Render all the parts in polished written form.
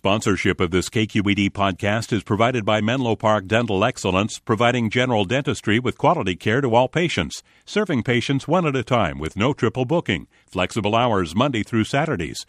Sponsorship of this KQED podcast is provided by Menlo Park Dental Excellence, providing general dentistry with quality care to all patients, serving patients one at a time with no triple booking, flexible hours Monday through Saturdays.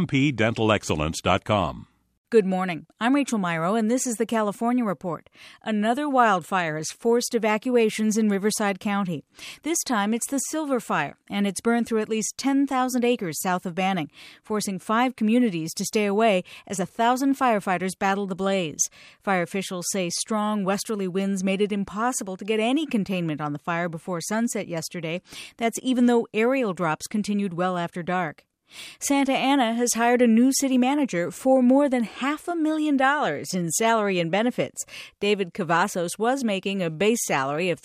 mpdentalexcellence.com. Good morning. I'm Rachel Myro, and this is the California Report. Another wildfire has forced evacuations in Riverside County. This time, it's the Silver Fire, and it's burned through at least 10,000 acres south of Banning, forcing 5 communities to stay away as 1,000 firefighters battle the blaze. Fire officials say strong westerly winds made it impossible to get any containment on the fire before sunset yesterday. That's even though aerial drops continued well after dark. Santa Ana has hired a new city manager for more than $500,000 in salary and benefits. David Cavazos was making a base salary of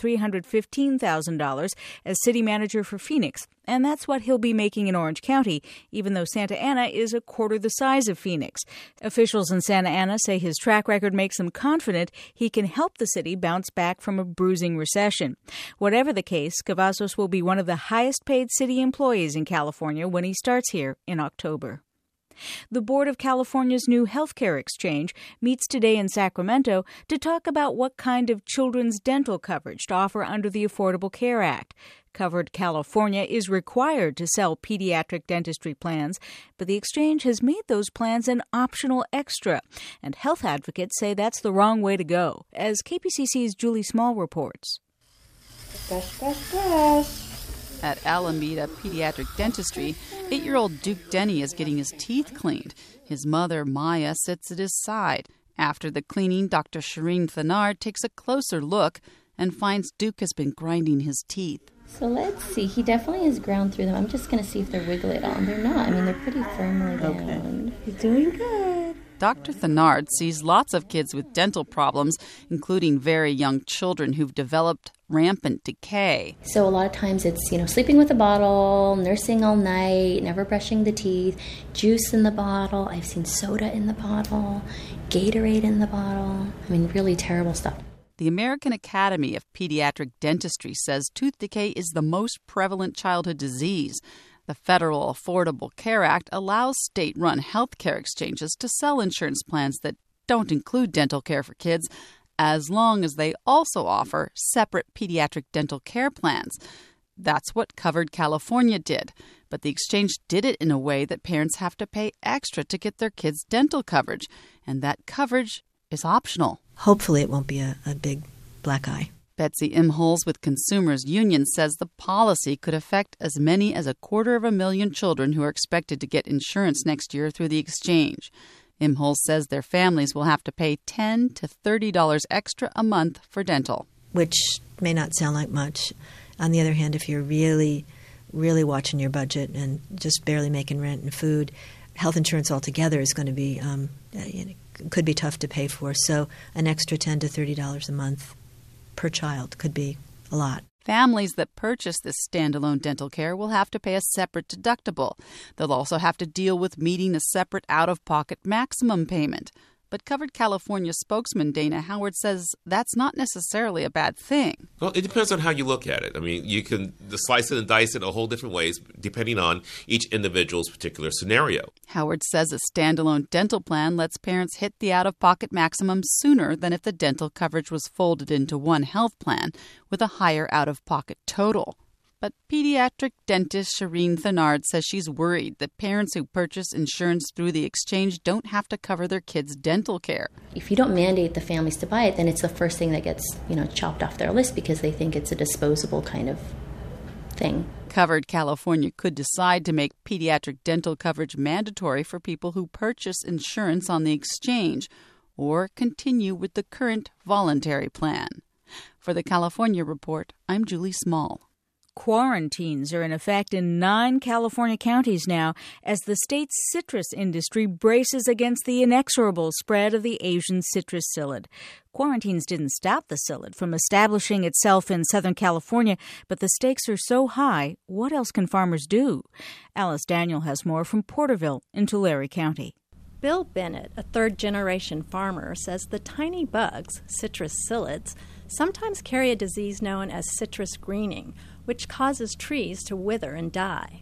$315,000 as city manager for Phoenix, and that's what he'll be making in Orange County, even though Santa Ana is a quarter the size of Phoenix. Officials in Santa Ana say his track record makes them confident he can help the city bounce back from a bruising recession. Whatever the case, Cavazos will be one of the highest-paid city employees in California when he starts here in October. The Board of California's new healthcare exchange meets today in Sacramento to talk about what kind of children's dental coverage to offer under the Affordable Care Act. Covered California is required to sell pediatric dentistry plans, but the exchange has made those plans an optional extra, and health advocates say that's the wrong way to go, as KPCC's Julie Small reports. Brush, brush, brush. At Alameda Pediatric Dentistry, 8-year-old Duke Denny is getting his teeth cleaned. His mother, Maya, sits at his side. After the cleaning, Dr. Shireen Thenard takes a closer look and finds Duke has been grinding his teeth. So let's see. He definitely has ground through them. I'm just going to see if they're wiggly at all. And they're not. I mean, they're pretty firmly bound. Okay. He's doing good. Dr. Thenard sees lots of kids with dental problems, including very young children who've developed rampant decay. So a lot of times it's, sleeping with a bottle, nursing all night, never brushing the teeth, juice in the bottle. I've seen soda in the bottle, Gatorade in the bottle. I mean, really terrible stuff. The American Academy of Pediatric Dentistry says tooth decay is the most prevalent childhood disease. The Federal Affordable Care Act allows state-run health care exchanges to sell insurance plans that don't include dental care for kids, as long as they also offer separate pediatric dental care plans. That's what Covered California did. But the exchange did it in a way that parents have to pay extra to get their kids' dental coverage. And that coverage is optional. Hopefully it won't be a big black eye. Betsy Imholes with Consumers Union says the policy could affect as many as 250,000 children who are expected to get insurance next year through the exchange. Imholes says their families will have to pay $10 to $30 extra a month for dental. Which may not sound like much. On the other hand, if you're really, really watching your budget and just barely making rent and food, health insurance altogether is going to be, could be tough to pay for. So an extra $10 to $30 a month per child could be a lot. Families that purchase this standalone dental care will have to pay a separate deductible. They'll also have to deal with meeting a separate out-of-pocket maximum payment. But Covered California spokesman Dana Howard says that's not necessarily a bad thing. Well, it depends on how you look at it. I mean, you can slice it and dice it a whole different ways, depending on each individual's particular scenario. Howard says a standalone dental plan lets parents hit the out-of-pocket maximum sooner than if the dental coverage was folded into one health plan with a higher out-of-pocket total. But pediatric dentist Shireen Thenard says she's worried that parents who purchase insurance through the exchange don't have to cover their kids' dental care. If you don't mandate the families to buy it, then it's the first thing that gets, chopped off their list because they think it's a disposable kind of thing. Covered California could decide to make pediatric dental coverage mandatory for people who purchase insurance on the exchange or continue with the current voluntary plan. For the California Report, I'm Julie Small. Quarantines are in effect in 9 California counties now as the state's citrus industry braces against the inexorable spread of the Asian citrus psyllid. Quarantines didn't stop the psyllid from establishing itself in Southern California, but the stakes are so high, what else can farmers do? Alice Daniel has more from Porterville in Tulare County. Bill Bennett, a third-generation farmer, says the tiny bugs, citrus psyllids, sometimes carry a disease known as citrus greening, which causes trees to wither and die.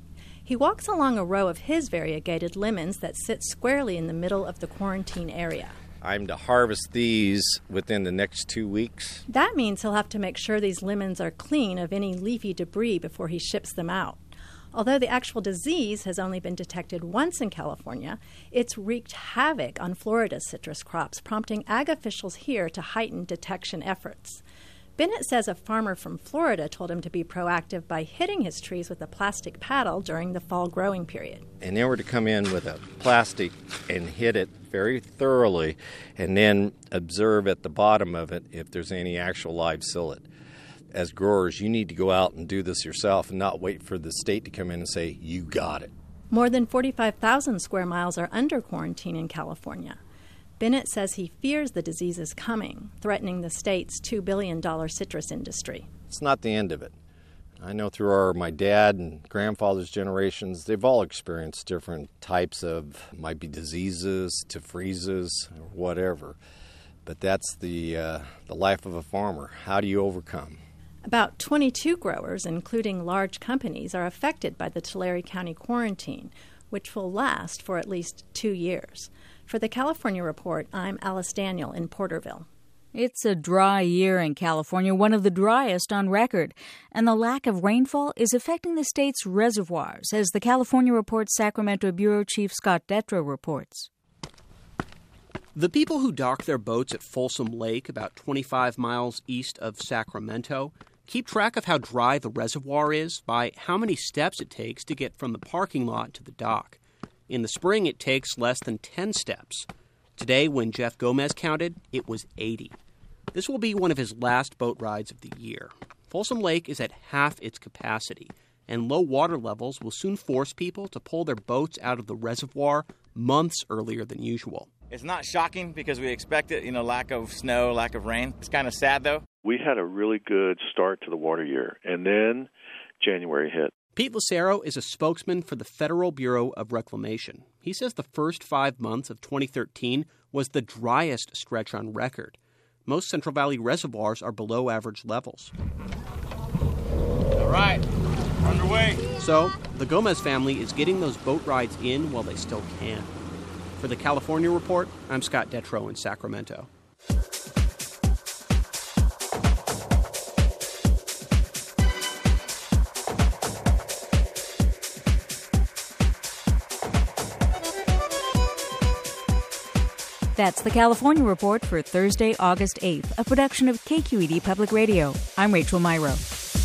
He walks along a row of his variegated lemons that sit squarely in the middle of the quarantine area. I'm to harvest these within the next 2 weeks. That means he'll have to make sure these lemons are clean of any leafy debris before he ships them out. Although the actual disease has only been detected once in California, it's wreaked havoc on Florida's citrus crops, prompting ag officials here to heighten detection efforts. Bennett says a farmer from Florida told him to be proactive by hitting his trees with a plastic paddle during the fall growing period. And they were to come in with a plastic and hit it very thoroughly and then observe at the bottom of it if there's any actual live psyllid. As growers, you need to go out and do this yourself and not wait for the state to come in and say, you got it. More than 45,000 square miles are under quarantine in California. Bennett says he fears the disease is coming, threatening the state's $2 billion citrus industry. It's not the end of it. I know through my dad and grandfather's generations, they've all experienced different types of, might be diseases to freezes or whatever. But that's the life of a farmer. How do you overcome? About 22 growers, including large companies, are affected by the Tulare County quarantine, which will last for at least 2 years. For the California Report, I'm Alice Daniel in Porterville. It's a dry year in California, one of the driest on record, and the lack of rainfall is affecting the state's reservoirs, as the California Report's Sacramento Bureau Chief Scott Detrow reports. The people who dock their boats at Folsom Lake, about 25 miles east of Sacramento, keep track of how dry the reservoir is by how many steps it takes to get from the parking lot to the dock. In the spring, it takes less than 10 steps. Today, when Jeff Gomez counted, it was 80. This will be one of his last boat rides of the year. Folsom Lake is at half its capacity, and low water levels will soon force people to pull their boats out of the reservoir months earlier than usual. It's not shocking because we expect it, lack of snow, lack of rain. It's kind of sad, though. We had a really good start to the water year, and then January hit. Pete Lucero is a spokesman for the Federal Bureau of Reclamation. He says the first 5 months of 2013 was the driest stretch on record. Most Central Valley reservoirs are below average levels. All right, underway. So, the Gomez family is getting those boat rides in while they still can. For the California Report, I'm Scott Detrow in Sacramento. That's the California Report for Thursday, August 8th, a production of KQED Public Radio. I'm Rachel Myrow.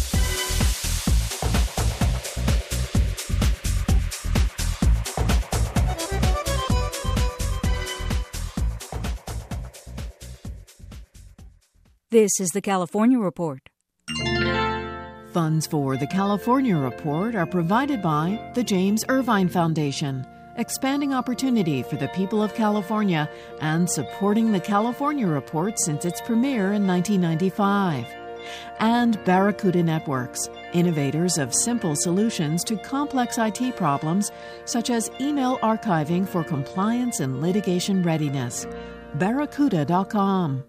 This is the California Report. Funds for the California Report are provided by the James Irvine Foundation, expanding opportunity for the people of California and supporting the California Report since its premiere in 1995. And Barracuda Networks, innovators of simple solutions to complex IT problems such as email archiving for compliance and litigation readiness. Barracuda.com.